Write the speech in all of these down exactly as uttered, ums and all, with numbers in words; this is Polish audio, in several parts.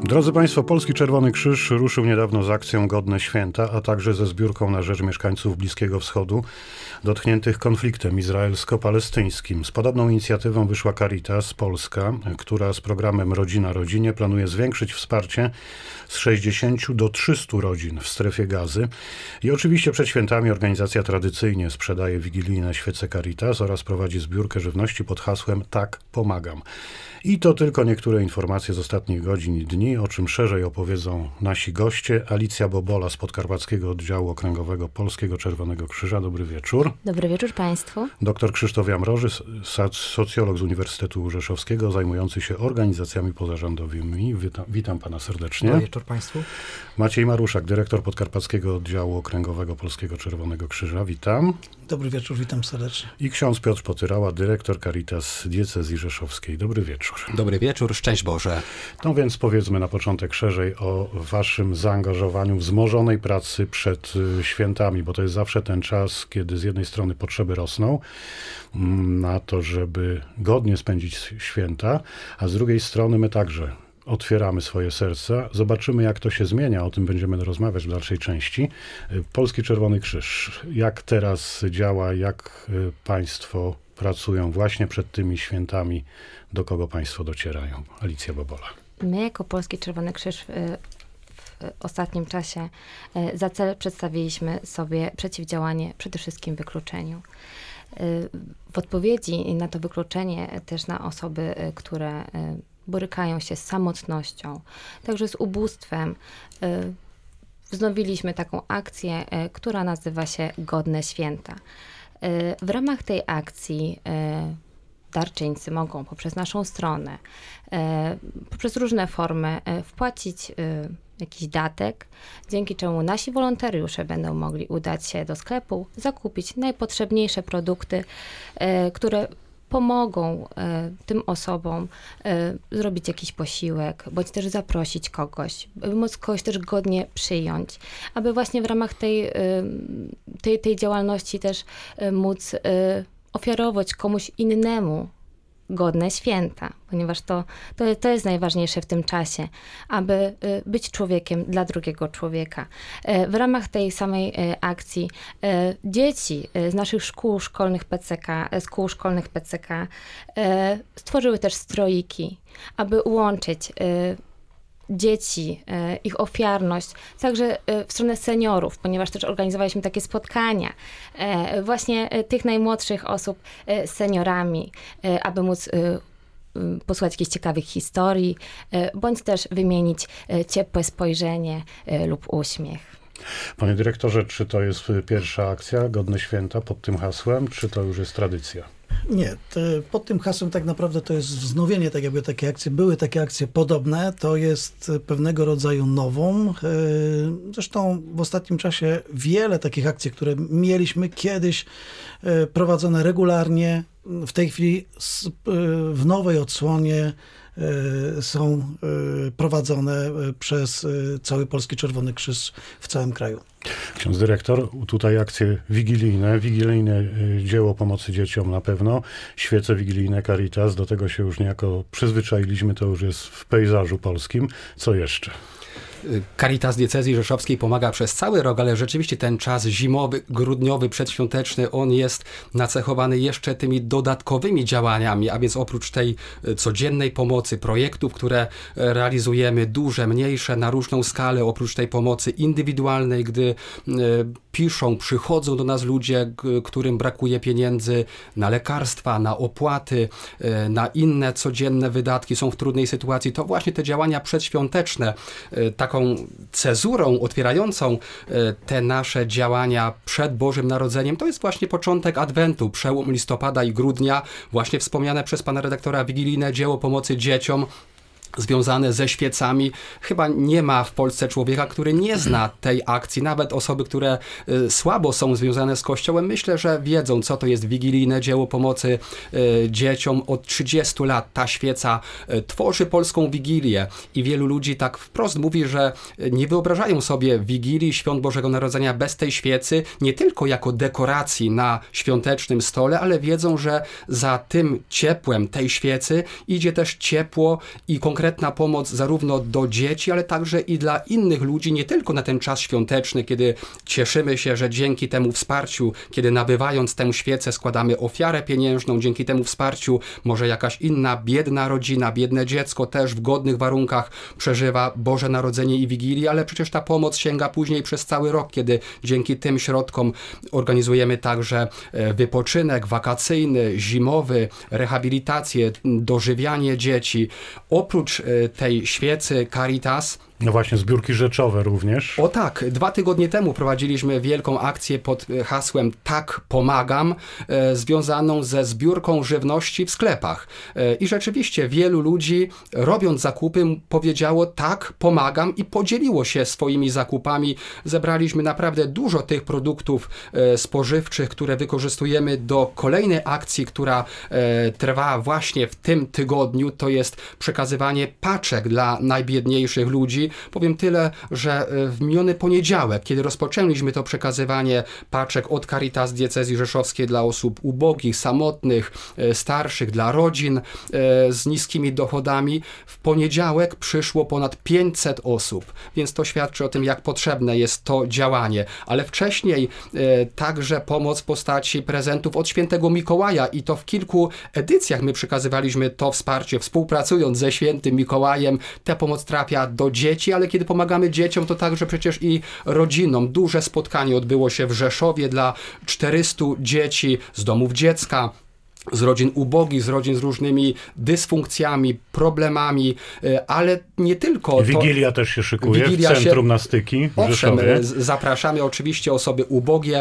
Drodzy Państwo, Polski Czerwony Krzyż ruszył niedawno z akcją Godne Święta, a także ze zbiórką na rzecz mieszkańców Bliskiego Wschodu dotkniętych konfliktem izraelsko-palestyńskim. Z podobną inicjatywą wyszła Caritas Polska, która z programem Rodzina Rodzinie planuje zwiększyć wsparcie z sześćdziesięciu do trzystu rodzin w strefie Gazy. I oczywiście przed świętami organizacja tradycyjnie sprzedaje wigilijne świece Caritas oraz prowadzi zbiórkę żywności pod hasłem Tak pomagam. I to tylko niektóre informacje z ostatnich godzin i dni, o czym szerzej opowiedzą nasi goście. Alicja Bobola z Podkarpackiego Oddziału Okręgowego Polskiego Czerwonego Krzyża. Dobry wieczór. Dobry wieczór Państwu. Doktor Krzysztof Jamroży, socjolog z Uniwersytetu Rzeszowskiego, zajmujący się organizacjami pozarządowymi. Witam, witam Pana serdecznie. Dobry wieczór Państwu. Maciej Maruszak, dyrektor Podkarpackiego Oddziału Okręgowego Polskiego Czerwonego Krzyża. Witam. Dobry wieczór, witam serdecznie. I ksiądz Piotr Potyrała, dyrektor Caritas Diecezji Rzeszowskiej. Dobry wieczór. Dobry wieczór, szczęść Boże. No więc powiedzmy na początek szerzej o waszym zaangażowaniu, wzmożonej pracy przed świętami, bo to jest zawsze ten czas, kiedy z jednej strony potrzeby rosną na to, żeby godnie spędzić święta, a z drugiej strony my także otwieramy swoje serca. Zobaczymy, jak to się zmienia. O tym będziemy rozmawiać w dalszej części. Polski Czerwony Krzyż. Jak teraz działa, jak państwo pracują właśnie przed tymi świętami, do kogo państwo docierają? Alicja Bobola. My jako Polski Czerwony Krzyż w, w ostatnim czasie za cel przedstawiliśmy sobie przeciwdziałanie przede wszystkim wykluczeniu. W odpowiedzi na to wykluczenie też na osoby, które borykają się z samotnością, także z ubóstwem, wznowiliśmy taką akcję, która nazywa się Godne Święta. W ramach tej akcji darczyńcy mogą poprzez naszą stronę, poprzez różne formy wpłacić jakiś datek, dzięki czemu nasi wolontariusze będą mogli udać się do sklepu, zakupić najpotrzebniejsze produkty, które pomogą e, tym osobom e, zrobić jakiś posiłek, bądź też zaprosić kogoś, by móc kogoś też godnie przyjąć, aby właśnie w ramach tej, e, tej, tej działalności też e, móc e, ofiarować komuś innemu godne święta, ponieważ to, to, to jest najważniejsze w tym czasie, aby być człowiekiem dla drugiego człowieka. W ramach tej samej akcji dzieci z naszych szkół szkolnych P C K, szkół szkolnych P C K stworzyły też stroiki, aby łączyć dzieci, ich ofiarność, także w stronę seniorów, ponieważ też organizowaliśmy takie spotkania właśnie tych najmłodszych osób z seniorami, aby móc posłuchać jakichś ciekawych historii, bądź też wymienić ciepłe spojrzenie lub uśmiech. Panie dyrektorze, czy to jest pierwsza akcja Godne Święta pod tym hasłem, czy to już jest tradycja? Nie, pod tym hasłem tak naprawdę to jest wznowienie tak jakby takie akcje. Były takie akcje podobne, to jest pewnego rodzaju nową. Zresztą w ostatnim czasie wiele takich akcji, które mieliśmy kiedyś prowadzone regularnie, w tej chwili w nowej odsłonie są prowadzone przez cały Polski Czerwony Krzyż w całym kraju. Ksiądz dyrektor, tutaj akcje wigilijne, wigilijne dzieło pomocy dzieciom na pewno, świece wigilijne Caritas, do tego się już niejako przyzwyczailiśmy, to już jest w pejzażu polskim. Co jeszcze? Caritas Diecezji Rzeszowskiej pomaga przez cały rok, ale rzeczywiście ten czas zimowy, grudniowy, przedświąteczny, on jest nacechowany jeszcze tymi dodatkowymi działaniami, a więc oprócz tej codziennej pomocy, projektów, które realizujemy, duże, mniejsze, na różną skalę, oprócz tej pomocy indywidualnej, gdy piszą, przychodzą do nas ludzie, którym brakuje pieniędzy na lekarstwa, na opłaty, na inne codzienne wydatki, są w trudnej sytuacji, to właśnie te działania przedświąteczne, taką cezurą otwierającą te nasze działania przed Bożym Narodzeniem, to jest właśnie początek Adwentu, przełom listopada i grudnia, właśnie wspomniane przez pana redaktora wigilijne dzieło pomocy dzieciom, związane ze świecami. Chyba nie ma w Polsce człowieka, który nie zna tej akcji. Nawet osoby, które y, słabo są związane z Kościołem, myślę, że wiedzą, co to jest wigilijne dzieło pomocy y, dzieciom. Od trzydziestu lat ta świeca y, tworzy polską Wigilię i wielu ludzi tak wprost mówi, że nie wyobrażają sobie Wigilii Świąt Bożego Narodzenia bez tej świecy, nie tylko jako dekoracji na świątecznym stole, ale wiedzą, że za tym ciepłem tej świecy idzie też ciepło i konkretne konkretna pomoc zarówno do dzieci, ale także i dla innych ludzi, nie tylko na ten czas świąteczny, kiedy cieszymy się, że dzięki temu wsparciu, kiedy nabywając tę świecę składamy ofiarę pieniężną, dzięki temu wsparciu może jakaś inna biedna rodzina, biedne dziecko też w godnych warunkach przeżywa Boże Narodzenie i Wigilię, ale przecież ta pomoc sięga później przez cały rok, kiedy dzięki tym środkom organizujemy także wypoczynek wakacyjny, zimowy, rehabilitację, dożywianie dzieci. Oprócz tej świecy Caritas, no właśnie, zbiórki rzeczowe również. O tak, dwa tygodnie temu prowadziliśmy wielką akcję pod hasłem Tak pomagam, e, związaną ze zbiórką żywności w sklepach. E, I rzeczywiście wielu ludzi, robiąc zakupy, powiedziało tak, pomagam i podzieliło się swoimi zakupami. Zebraliśmy naprawdę dużo tych produktów e, spożywczych, które wykorzystujemy do kolejnej akcji, która e, trwa właśnie w tym tygodniu. To jest przekazywanie paczek dla najbiedniejszych ludzi. Powiem tyle, że w miniony poniedziałek, kiedy rozpoczęliśmy to przekazywanie paczek od Caritas Diecezji Rzeszowskiej dla osób ubogich, samotnych, starszych, dla rodzin z niskimi dochodami, w poniedziałek przyszło ponad pięćset osób, więc to świadczy o tym, jak potrzebne jest to działanie. Ale wcześniej także pomoc w postaci prezentów od Świętego Mikołaja i to w kilku edycjach my przekazywaliśmy to wsparcie, współpracując ze Świętym Mikołajem. Ta pomoc trafia do dzieci, ale kiedy pomagamy dzieciom, to także przecież i rodzinom. Duże spotkanie odbyło się w Rzeszowie dla czterystu dzieci z domów dziecka, z rodzin ubogich, z rodzin z różnymi dysfunkcjami, problemami, ale nie tylko. Wigilia to, też się szykuje Wigilia w Centrum się, na Styki w owszem, Rzeszowie. Zapraszamy oczywiście osoby ubogie.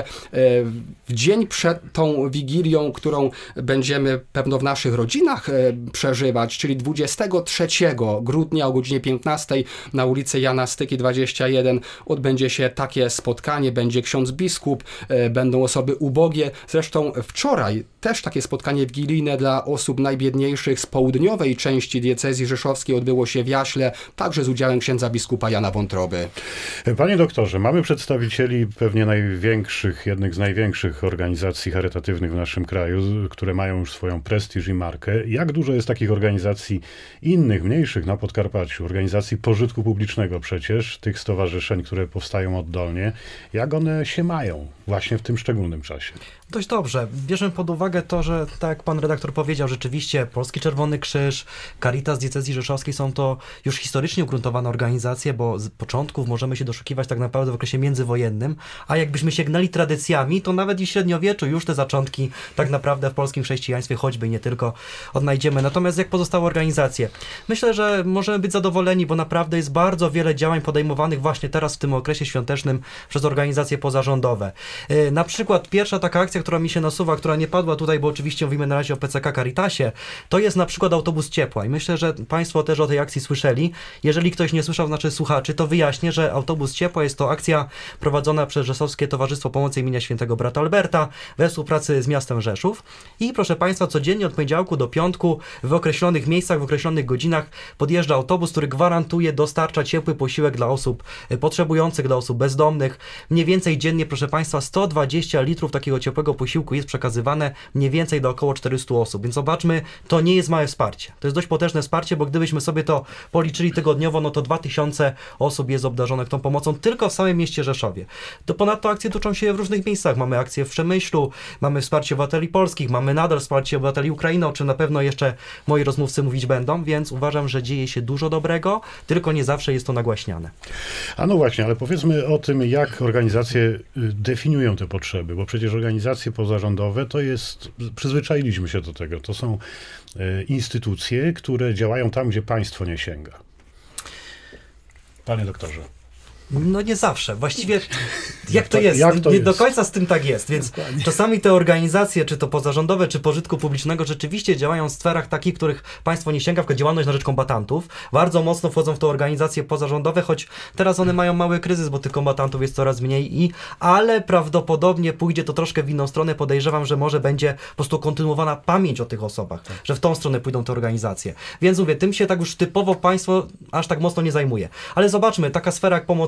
W dzień przed tą Wigilią, którą będziemy pewno w naszych rodzinach przeżywać, czyli dwudziestego trzeciego grudnia o godzinie piętnastej na ulicy Jana Styki dwadzieścia jeden odbędzie się takie spotkanie, będzie ksiądz biskup, będą osoby ubogie. Zresztą wczoraj też takie spotkanie wigilijne dla osób najbiedniejszych z południowej części diecezji rzeszowskiej odbyło się w Jaśle, także z udziałem księdza biskupa Jana Wątroby. Panie doktorze, mamy przedstawicieli pewnie największych, jednych z największych organizacji charytatywnych w naszym kraju, które mają już swoją prestiż i markę. Jak dużo jest takich organizacji innych, mniejszych na Podkarpaciu, organizacji pożytku publicznego przecież, tych stowarzyszeń, które powstają oddolnie, jak one się mają właśnie w tym szczególnym czasie? Dość dobrze. Bierzemy pod uwagę to, że tak jak pan redaktor powiedział, rzeczywiście Polski Czerwony Krzyż, Caritas Diecezji Rzeszowskiej są to już historycznie ugruntowane organizacje, bo z początków możemy się doszukiwać tak naprawdę w okresie międzywojennym, a jakbyśmy sięgnęli tradycjami, to nawet i w średniowieczu już te zaczątki tak naprawdę w polskim chrześcijaństwie, choćby nie tylko, odnajdziemy. Natomiast jak pozostałe organizacje? Myślę, że możemy być zadowoleni, bo naprawdę jest bardzo wiele działań podejmowanych właśnie teraz w tym okresie świątecznym przez organizacje pozarządowe. Yy, na przykład pierwsza taka akcja, która mi się nasuwa, która nie padła tutaj, bo oczywiście mówimy na razie o P C K Caritasie, to jest na przykład autobus ciepła i myślę, że państwo też o tej akcji słyszeli. Jeżeli ktoś nie słyszał z naszych słuchaczy, to wyjaśnię, że autobus ciepła jest to akcja prowadzona przez Rzeszowskie Towarzystwo Pomocy imienia Świętego Brata Alberta we współpracy z miastem Rzeszów i proszę państwa, codziennie od poniedziałku do piątku w określonych miejscach, w określonych godzinach podjeżdża autobus, który gwarantuje, dostarcza ciepły posiłek dla osób potrzebujących, dla osób bezdomnych. Mniej więcej dziennie, proszę państwa, sto dwadzieścia litrów takiego ciepłego posiłku jest przekazywane mniej więcej do około czterystu osób. Więc zobaczmy, to nie jest małe wsparcie. To jest dość potężne wsparcie, bo gdybyśmy sobie to policzyli tygodniowo, no to dwa tysiące osób jest obdarzonych tą pomocą tylko w samym mieście Rzeszowie. To ponadto akcje toczą się w różnych miejscach. Mamy akcje w Przemyślu, mamy wsparcie obywateli polskich, mamy nadal wsparcie obywateli Ukrainy, o czym na pewno jeszcze moi rozmówcy mówić będą, więc uważam, że dzieje się dużo dobrego, tylko nie zawsze jest to nagłaśniane. A no właśnie, ale powiedzmy o tym, jak organizacje definiują te potrzeby, bo przecież organizacje pozarządowe to jest, przyzwyczailiśmy się do tego, to są e, instytucje, które działają tam, gdzie państwo nie sięga. Panie doktorze. No nie zawsze. Właściwie jak to jest? Jak to nie jest? do końca z tym tak jest, więc Dokładnie. Czasami te organizacje, czy to pozarządowe, czy pożytku publicznego rzeczywiście działają w sferach takich, których państwo nie sięga, w działalność na rzecz kombatantów. Bardzo mocno wchodzą w te organizacje pozarządowe, choć teraz one mają mały kryzys, bo tych kombatantów jest coraz mniej, i ale prawdopodobnie pójdzie to troszkę w inną stronę. Podejrzewam, że może będzie po prostu kontynuowana pamięć o tych osobach, tak. że w tą stronę pójdą te organizacje. Więc mówię, tym się tak już typowo państwo aż tak mocno nie zajmuje. Ale zobaczmy, taka sfera jak pomoc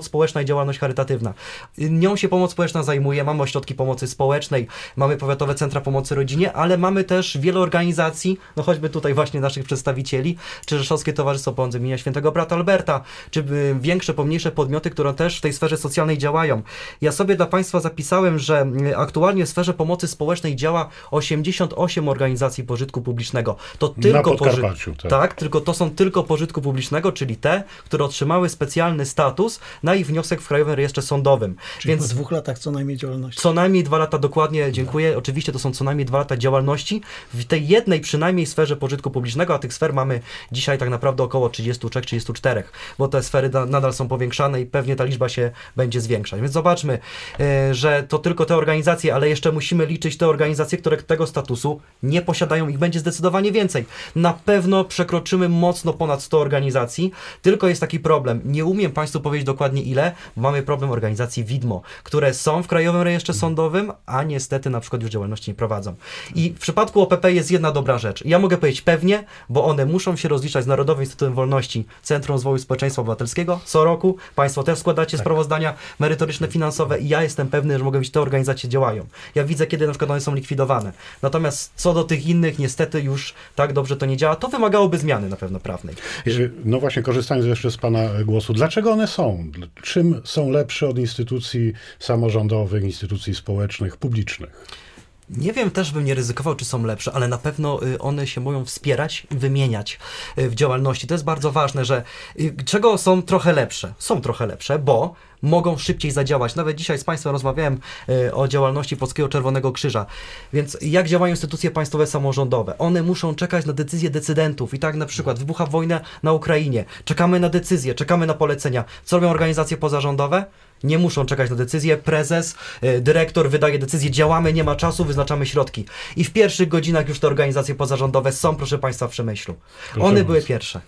społeczna i działalność charytatywna. Nią się pomoc społeczna zajmuje, mamy ośrodki pomocy społecznej, mamy powiatowe centra pomocy rodzinie, ale mamy też wiele organizacji, no choćby tutaj właśnie naszych przedstawicieli, czy Rzeszowskie Towarzystwo Pomocy imienia Świętego Brata Alberta, czy większe, pomniejsze podmioty, które też w tej sferze socjalnej działają. Ja sobie dla Państwa zapisałem, że aktualnie w sferze pomocy społecznej działa osiemdziesiąt osiem organizacji pożytku publicznego. To tylko Na Podkarpaciu, pożyt... tak. tak, tylko to są tylko pożytku publicznego, czyli te, które otrzymały specjalny status na ich wniosek w Krajowym Rejestrze Sądowym. Czyli Więc po dwóch latach co najmniej działalności. co najmniej dwa lata, dokładnie, dziękuję. Oczywiście to są co najmniej dwa lata działalności w tej jednej przynajmniej sferze pożytku publicznego, a tych sfer mamy dzisiaj tak naprawdę około trzydzieści trzy trzydzieści cztery, bo te sfery da, nadal są powiększane i pewnie ta liczba się będzie zwiększać. Więc zobaczmy, e, że to tylko te organizacje, ale jeszcze musimy liczyć te organizacje, które tego statusu nie posiadają. Ich będzie zdecydowanie więcej. Na pewno przekroczymy mocno ponad sto organizacji, tylko jest taki problem. Nie umiem Państwu powiedzieć dokładnie ile, bo mamy problem organizacji widmo, które są w Krajowym Rejestrze Sądowym, a niestety na przykład już działalności nie prowadzą. I w przypadku O P P jest jedna dobra rzecz. Ja mogę powiedzieć pewnie, bo one muszą się rozliczać z Narodowym Instytutem Wolności, Centrum Rozwoju Społeczeństwa Obywatelskiego co roku. Państwo też składacie Tak. sprawozdania merytoryczne, finansowe i ja jestem pewny, że mogę być te organizacje działają. Ja widzę, kiedy na przykład one są likwidowane. Natomiast co do tych innych, niestety już tak dobrze to nie działa. To wymagałoby zmiany na pewno prawnej. No właśnie, korzystając jeszcze z Pana głosu, dlaczego one są? Czym są lepsze od instytucji samorządowych, instytucji społecznych, publicznych? Nie wiem, też bym nie ryzykował, czy są lepsze, ale na pewno y, one się mogą wspierać i wymieniać y, w działalności. To jest bardzo ważne, że y, czego są trochę lepsze? Są trochę lepsze, bo mogą szybciej zadziałać. Nawet dzisiaj z Państwem rozmawiałem y, o działalności Polskiego Czerwonego Krzyża. Więc jak działają instytucje państwowe samorządowe? One muszą czekać na decyzje decydentów. I tak na przykład wybucha wojna na Ukrainie. Czekamy na decyzje, czekamy na polecenia. Co robią organizacje pozarządowe? Nie muszą czekać na decyzję. Prezes, y, dyrektor wydaje decyzję, działamy, nie ma czasu, wyznaczamy środki. I w pierwszych godzinach już te organizacje pozarządowe są, proszę Państwa, w Przemyślu. Proszę One bardzo. były pierwsze.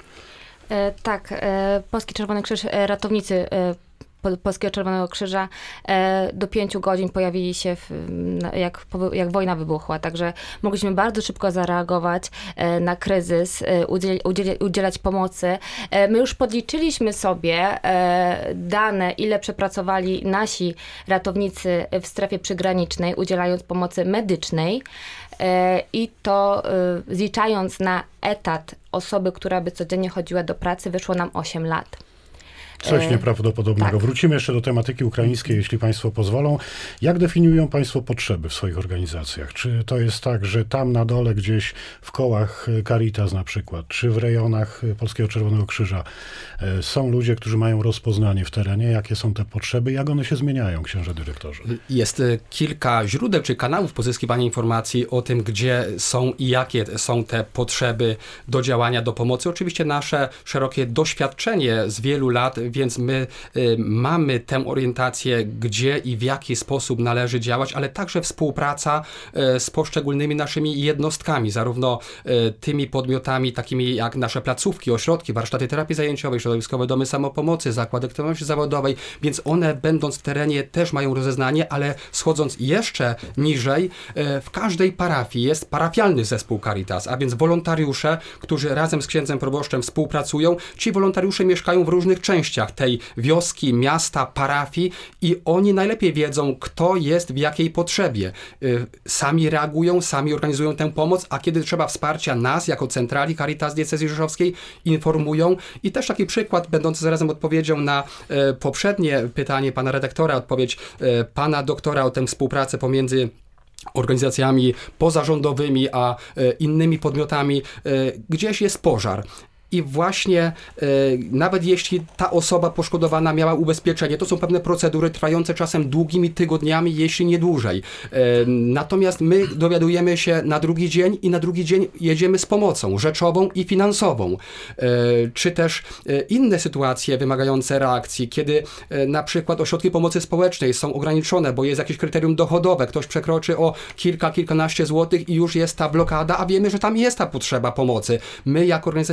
E, tak, e, Polski Czerwony Krzyż, e, ratownicy e, Po- Polskiego Czerwonego Krzyża e, do pięciu godzin pojawili się, w, na, jak, po- jak wojna wybuchła, także mogliśmy bardzo szybko zareagować e, na kryzys, e, udziel, udziel, udzielać pomocy. E, my już podliczyliśmy sobie e, dane, ile przepracowali nasi ratownicy w strefie przygranicznej, udzielając pomocy medycznej. E, I to e, zliczając na etat osoby, która by codziennie chodziła do pracy, wyszło nam osiem lat. Coś E, nieprawdopodobnego. tak. Wrócimy jeszcze do tematyki ukraińskiej, jeśli Państwo pozwolą. Jak definiują Państwo potrzeby w swoich organizacjach? Czy to jest tak, że tam na dole gdzieś w kołach Caritas na przykład, czy w rejonach Polskiego Czerwonego Krzyża e, są ludzie, którzy mają rozpoznanie w terenie? Jakie są te potrzeby? Jak one się zmieniają, księże dyrektorze? Jest y, kilka źródeł czy kanałów pozyskiwania informacji o tym, gdzie są i jakie są te potrzeby do działania, do pomocy. Oczywiście nasze szerokie doświadczenie z wielu lat, więc my y, mamy tę orientację, gdzie i w jaki sposób należy działać, ale także współpraca y, z poszczególnymi naszymi jednostkami, zarówno y, tymi podmiotami takimi jak nasze placówki, ośrodki, warsztaty terapii zajęciowej, środowiskowe domy samopomocy, zakłady aktywności zawodowej, więc one będąc w terenie też mają rozeznanie, ale schodząc jeszcze niżej, y, w każdej parafii jest parafialny zespół Caritas, a więc wolontariusze, którzy razem z księdzem proboszczem współpracują. Ci wolontariusze mieszkają w różnych częściach tej wioski, miasta, parafii i oni najlepiej wiedzą, kto jest w jakiej potrzebie. Y, Sami reagują, sami organizują tę pomoc, a kiedy trzeba wsparcia nas, jako centrali Caritas Diecezji Rzeszowskiej, informują. I też taki przykład, będący zarazem odpowiedzią na e, poprzednie pytanie pana redaktora, odpowiedź e, pana doktora o tę współpracę pomiędzy organizacjami pozarządowymi, a e, innymi podmiotami, e, gdzieś jest pożar. I właśnie e, nawet jeśli ta osoba poszkodowana miała ubezpieczenie, to są pewne procedury trwające czasem długimi tygodniami, jeśli nie dłużej. E, natomiast my dowiadujemy się na drugi dzień i na drugi dzień jedziemy z pomocą rzeczową i finansową. E, czy też e, inne sytuacje wymagające reakcji, kiedy e, na przykład ośrodki pomocy społecznej są ograniczone, bo jest jakieś kryterium dochodowe, ktoś przekroczy o kilka, kilkanaście złotych i już jest ta blokada, a wiemy, że tam jest ta potrzeba pomocy. My jako organizacja pozarządowa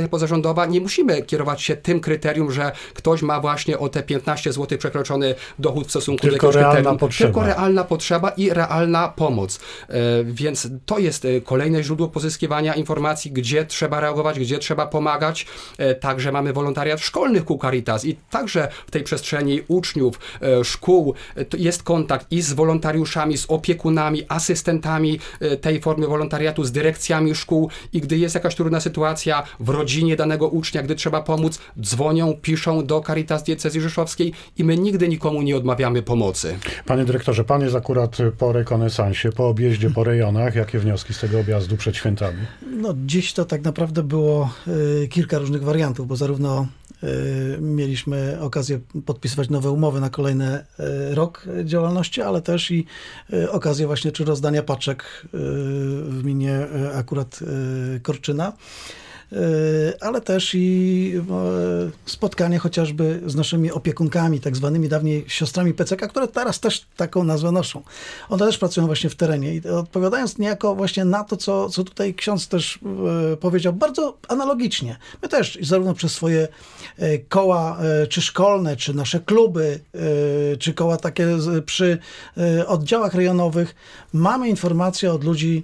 samorządowa, nie musimy kierować się tym kryterium, że ktoś ma właśnie o te piętnaście złotych przekroczony dochód w stosunku Tylko do jakiegoś realna kryterium. potrzeba. Tylko realna potrzeba i realna pomoc. E, więc to jest e, kolejne źródło pozyskiwania informacji, gdzie trzeba reagować, gdzie trzeba pomagać. E, także mamy wolontariat szkolnych kół Caritas i także w tej przestrzeni uczniów, e, szkół e, to jest kontakt i z wolontariuszami, z opiekunami, asystentami e, tej formy wolontariatu, z dyrekcjami szkół i gdy jest jakaś trudna sytuacja w rodzinie danego ucznia, gdy trzeba pomóc, dzwonią, piszą do Caritas Diecezji Rzeszowskiej i my nigdy nikomu nie odmawiamy pomocy. Panie dyrektorze, pan jest akurat po rekonesansie, po objeździe po rejonach. Jakie wnioski z tego objazdu przed świętami? No, dziś to tak naprawdę było y, kilka różnych wariantów, bo zarówno y, mieliśmy okazję podpisywać nowe umowy na kolejny y, rok działalności, ale też i y, okazję właśnie czy rozdania paczek y, w gminie y, akurat y, Korczyna. Ale też i spotkanie chociażby z naszymi opiekunkami, tak zwanymi dawniej siostrami P C K, które teraz też taką nazwę noszą. One też pracują właśnie w terenie i odpowiadając niejako właśnie na to, co, co tutaj ksiądz też powiedział, bardzo analogicznie. My też zarówno przez swoje koła, czy szkolne, czy nasze kluby, czy koła takie przy oddziałach rejonowych, mamy informacje od ludzi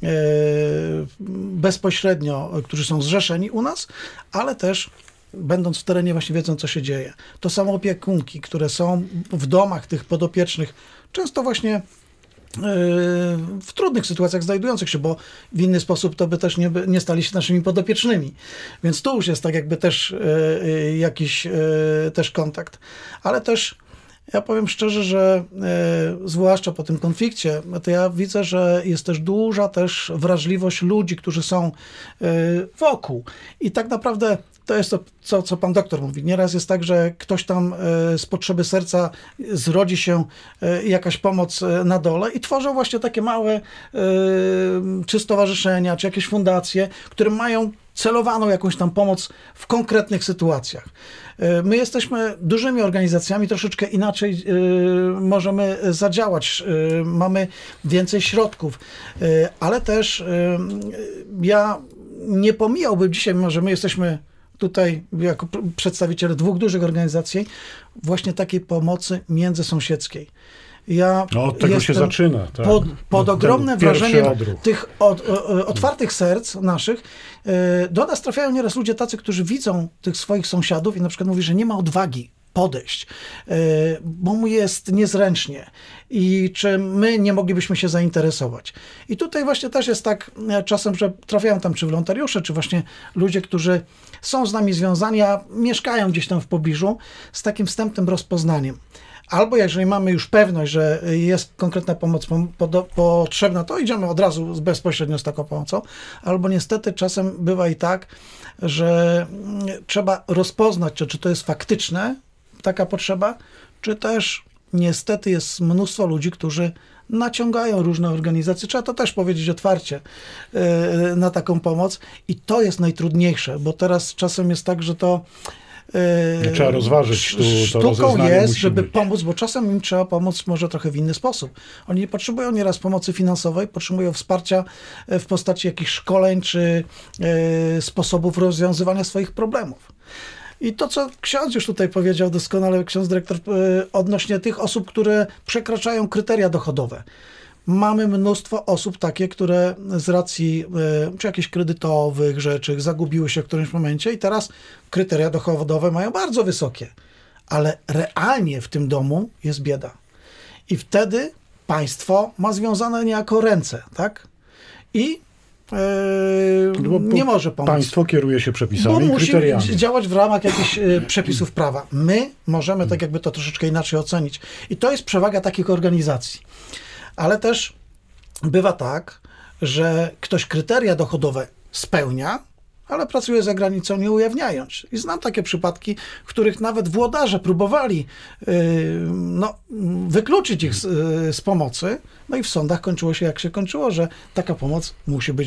bezpośrednio, którzy są zrzeszeni u nas, ale też będąc w terenie właśnie wiedzą, co się dzieje. To samo opiekunki, które są w domach tych podopiecznych, często właśnie w trudnych sytuacjach znajdujących się, bo w inny sposób to by też nie, nie stali się naszymi podopiecznymi. Więc tu już jest tak jakby też jakiś też kontakt. Ale też ja powiem szczerze, że e, zwłaszcza po tym konflikcie, to ja widzę, że jest też duża też wrażliwość ludzi, którzy są e, wokół. I tak naprawdę to jest to, co, co pan doktor mówi. Nieraz jest tak, że ktoś tam e, z potrzeby serca zrodzi się e, jakaś pomoc e, na dole i tworzą właśnie takie małe e, czy stowarzyszenia, czy jakieś fundacje, które mają celowaną jakąś tam pomoc w konkretnych sytuacjach. My jesteśmy dużymi organizacjami, troszeczkę inaczej możemy zadziałać, mamy więcej środków, ale też ja nie pomijałbym dzisiaj, mimo że my jesteśmy tutaj jako przedstawiciele dwóch dużych organizacji, właśnie takiej pomocy międzysąsiedzkiej. Ja no, od tego się zaczyna. Tak? Pod, pod ogromnym wrażeniem odruch. tych od, o, otwartych serc naszych do nas trafiają nieraz ludzie tacy, którzy widzą tych swoich sąsiadów i na przykład mówi, że nie ma odwagi podejść, bo mu jest niezręcznie i czy my nie moglibyśmy się zainteresować. I tutaj właśnie też jest tak czasem, że trafiają tam czy wolontariusze, czy właśnie ludzie, którzy są z nami związani, a mieszkają gdzieś tam w pobliżu z takim wstępnym rozpoznaniem. Albo jeżeli mamy już pewność, że jest konkretna pomoc potrzebna, to idziemy od razu bezpośrednio z taką pomocą. Albo niestety czasem bywa i tak, że trzeba rozpoznać, czy, czy to jest faktyczne, taka potrzeba, czy też niestety jest mnóstwo ludzi, którzy naciągają różne organizacje, trzeba to też powiedzieć otwarcie, na taką pomoc. I to jest najtrudniejsze, bo teraz czasem jest tak, że to trzeba rozważyć tu to sztuką rozeznanie jest, musi żeby być. pomóc, bo czasem im trzeba pomóc może trochę w inny sposób. Oni nie potrzebują nieraz pomocy finansowej, potrzebują wsparcia w postaci jakichś szkoleń czy e, sposobów rozwiązywania swoich problemów. I to, co ksiądz już tutaj powiedział doskonale, ksiądz dyrektor, e, odnośnie tych osób, które przekraczają kryteria dochodowe. Mamy mnóstwo osób takie, które z racji y, czy jakichś kredytowych rzeczy zagubiły się w którymś momencie i teraz kryteria dochodowe mają bardzo wysokie, ale realnie w tym domu jest bieda. I wtedy państwo ma związane niejako ręce, tak? I y, Bo nie może pomóc. Państwo kieruje się przepisami Bo i musi kryteriami. działać w ramach jakichś y, przepisów prawa. My możemy tak jakby to troszeczkę inaczej ocenić. I to jest przewaga takich organizacji. Ale też bywa tak, że ktoś kryteria dochodowe spełnia, ale pracuje za granicą, nie ujawniając. I znam takie przypadki, w których nawet włodarze próbowali yy, no, wykluczyć ich z, yy, z pomocy, no i w sądach kończyło się jak się kończyło, że taka pomoc musi być im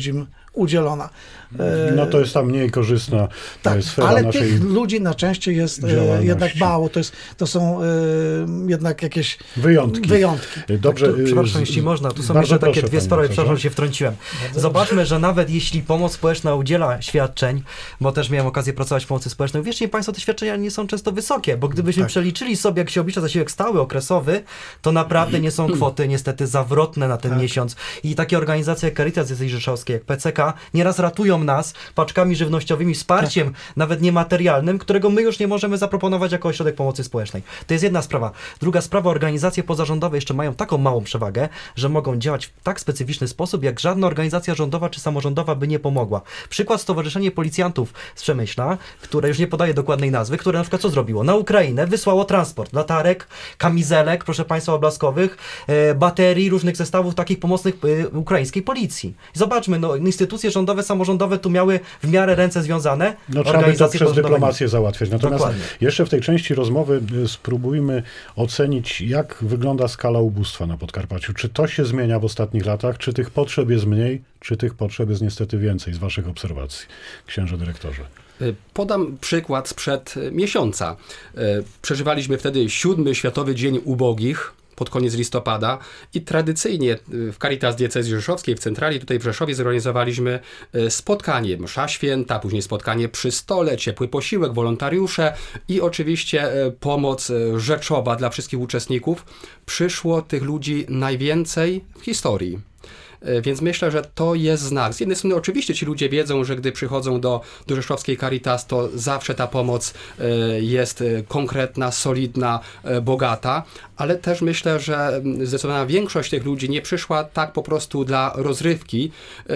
udzielona. E, No to jest ta mniej korzystna Tak, e, sfera ale naszej tych ludzi na szczęście jest e, działalności. jednak mało. To, jest, to są e, jednak jakieś wyjątki. wyjątki. Dobrze, Tu, przepraszam, z- jeśli można, tu są bardzo jeszcze takie proszę, dwie panie sprawy, doktorze. przepraszam, że się wtrąciłem. Zobaczmy, że nawet jeśli pomoc społeczna udziela świadczeń, bo też miałem okazję pracować w pomocy społecznej, wierzcie mi Państwo, te świadczenia nie są często wysokie, bo gdybyśmy Tak. przeliczyli sobie, jak się oblicza zasiłek stały, okresowy, to naprawdę nie są kwoty niestety zawrotne na ten Tak. miesiąc. I takie organizacje jak Caritas Diecezji Rzeszowskiej, jak P C K, nieraz ratują nas paczkami żywnościowymi, wsparciem, Tak. nawet niematerialnym, którego my już nie możemy zaproponować jako ośrodek pomocy społecznej. To jest jedna sprawa. Druga sprawa, organizacje pozarządowe jeszcze mają taką małą przewagę, że mogą działać w tak specyficzny sposób, jak żadna organizacja rządowa czy samorządowa by nie pomogła. Przykład Stowarzyszenie Policjantów z Przemyśla, które już nie podaje dokładnej nazwy, które na przykład co zrobiło? Na Ukrainę wysłało transport latarek, kamizelek, proszę Państwa, odblaskowych, e, baterii, różnych zestawów takich pomocnych e, ukraińskiej policji. Zobaczmy, no, instytucje rządowe, samorządowe tu miały w miarę ręce związane. No trzeba by to organizacje przez pozarządowe nie. dyplomację załatwiać. Natomiast Dokładnie. jeszcze w tej części rozmowy y, spróbujmy ocenić, jak wygląda skala ubóstwa na Podkarpaciu. Czy to się zmienia w ostatnich latach? Czy tych potrzeb jest mniej? Czy tych potrzeb jest niestety więcej z waszych obserwacji, księże dyrektorze? Podam przykład sprzed miesiąca. Przeżywaliśmy wtedy siódmy Światowy Dzień Ubogich pod koniec listopada i tradycyjnie w Caritas Diecezji Rzeszowskiej w centrali tutaj w Rzeszowie zorganizowaliśmy spotkanie, msza święta, później spotkanie przy stole, ciepły posiłek, wolontariusze i oczywiście pomoc rzeczowa dla wszystkich uczestników. Przyszło tych ludzi najwięcej w historii. Więc myślę, że to jest znak. Z jednej strony oczywiście ci ludzie wiedzą, że gdy przychodzą do, do Rzeszowskiej Caritas, to zawsze ta pomoc jest konkretna, solidna, bogata, ale też myślę, że zdecydowana większość tych ludzi nie przyszła tak po prostu dla rozrywki,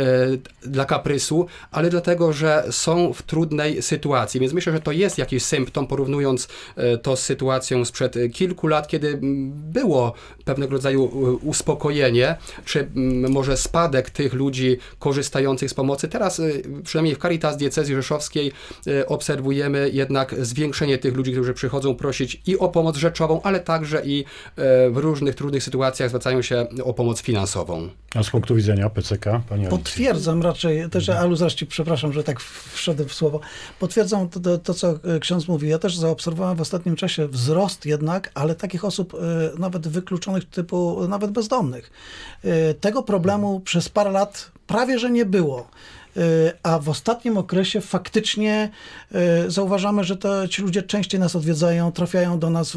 dla kaprysu, ale dlatego, że są w trudnej sytuacji. Więc myślę, że to jest jakiś symptom, porównując to z sytuacją sprzed kilku lat, kiedy było pewnego rodzaju uspokojenie, czy może spadek tych ludzi korzystających z pomocy. Teraz przynajmniej w Caritas Diecezji Rzeszowskiej obserwujemy jednak zwiększenie tych ludzi, którzy przychodzą prosić i o pomoc rzeczową, ale także i w różnych trudnych sytuacjach zwracają się o pomoc finansową. A z punktu widzenia P C K, pani Alicji? Potwierdzam raczej, też Alu, zaraz ci przepraszam, że tak wszedłem w słowo. Potwierdzam to, to, to, co ksiądz mówi. Ja też zaobserwowałem w ostatnim czasie wzrost jednak, ale takich osób y, nawet wykluczonych typu, nawet bezdomnych. Y, tego problemu przez parę lat prawie, że nie było. A w ostatnim okresie faktycznie zauważamy, że to, ci ludzie częściej nas odwiedzają, trafiają do nas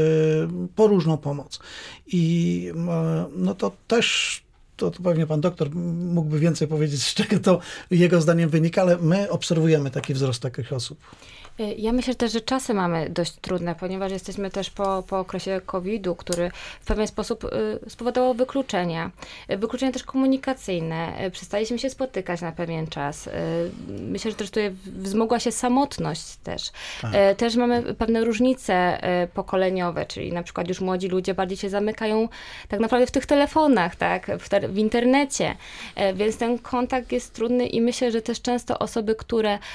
po różną pomoc. I no to też, to, to pewnie pan doktor mógłby więcej powiedzieć, z czego to jego zdaniem wynika, ale my obserwujemy taki wzrost takich osób. Ja myślę też, że czasy mamy dość trudne, ponieważ jesteśmy też po, po okresie kowida, który w pewien sposób y, spowodował wykluczenia. Y, wykluczenia też komunikacyjne. Y, przestaliśmy się spotykać na pewien czas. Y, myślę, że też tutaj wzmogła się samotność też. Tak. Y, też mamy pewne różnice y, pokoleniowe, czyli na przykład już młodzi ludzie bardziej się zamykają tak naprawdę w tych telefonach, tak, w, te, w internecie. Y, więc ten kontakt jest trudny i myślę, że też często osoby, które y,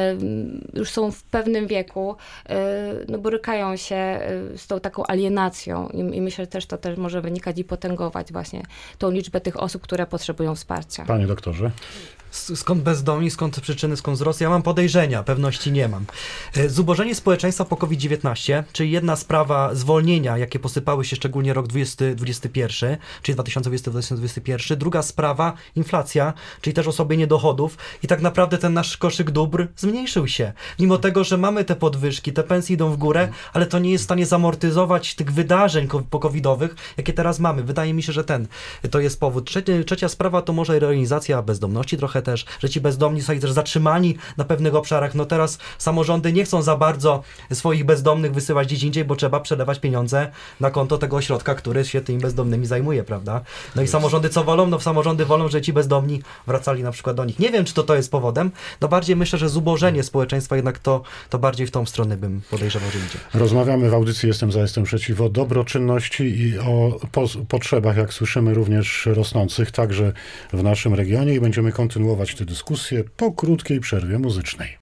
już są w pewnym wieku no, borykają się z tą taką alienacją i, i myślę, że też to też może wynikać i potęgować właśnie tą liczbę tych osób, które potrzebują wsparcia. Panie doktorze. Skąd bezdomni, skąd przyczyny, skąd wzrost? Ja mam podejrzenia, pewności nie mam. Zubożenie społeczeństwa po kowid dziewiętnaście, czyli jedna sprawa zwolnienia, jakie posypały się szczególnie rok dwudziesty dwudziesty pierwszy, czyli dwa tysiące dwudziesty dwa tysiące dwudziesty pierwszy. Druga sprawa, inflacja, czyli też osłabienie dochodów i tak naprawdę ten nasz koszyk dóbr zmniejszył się. Mimo tego, że mamy te podwyżki, te pensje idą w górę, ale to nie jest w stanie zamortyzować tych wydarzeń pokowidowych, jakie teraz mamy. Wydaje mi się, że ten to jest powód. Trzecia, trzecia sprawa to może realizacja bezdomności trochę też, że ci bezdomni zostali też zatrzymani na pewnych obszarach. No teraz samorządy nie chcą za bardzo swoich bezdomnych wysyłać gdzieś indziej, bo trzeba przelewać pieniądze na konto tego ośrodka, który się tymi bezdomnymi zajmuje, prawda? No i samorządy co wolą? No samorządy wolą, że ci bezdomni wracali na przykład do nich. Nie wiem, czy to to jest powodem. No bardziej myślę, że zubożenie społeczeństwa jednak to, to bardziej w tą stronę bym podejrzewał, że idzie. Rozmawiamy w audycji Jestem za, jestem przeciw o dobroczynności i o po- potrzebach, jak słyszymy, również rosnących także w naszym regionie i będziemy kontynuować tę dyskusję po krótkiej przerwie muzycznej.